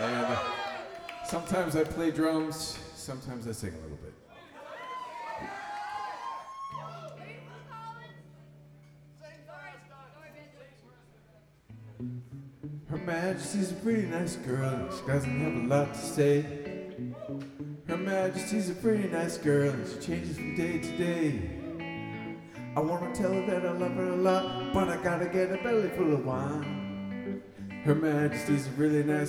And sometimes I play drums, sometimes I sing a little bit. Her Majesty's a pretty nice girl, she doesn't have a lot to say. Her Majesty's a pretty nice girl, and she changes from day to day. I wanna tell her that I love her a lot, but I gotta get a belly full of wine. Her Majesty's a really nice